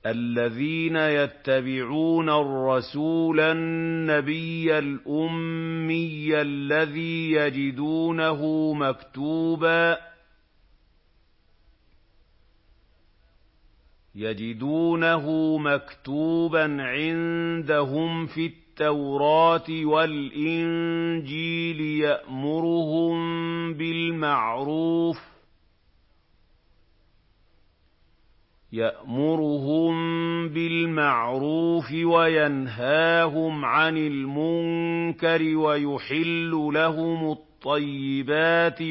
الذين يتبعون الرسول النبي الأمي الذي يجدونه مكتوبا عندهم في التوراة والإنجيل يأمرهم بالمعروف وينهاهم عن المنكر ويحل لهم الطيبات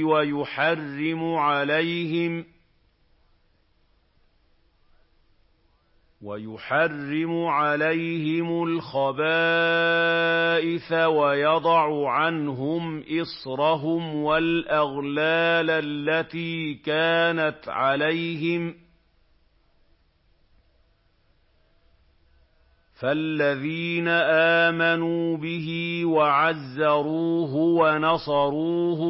ويحرم عليهم الخبائث ويضع عنهم إصرهم والأغلال التي كانت عليهم فالذين آمنوا به وعزروه ونصروه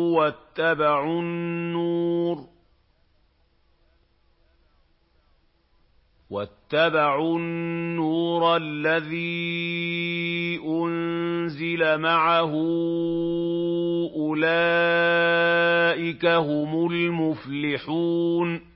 واتبعوا النور الذي أنزل معه أولئك هم المفلحون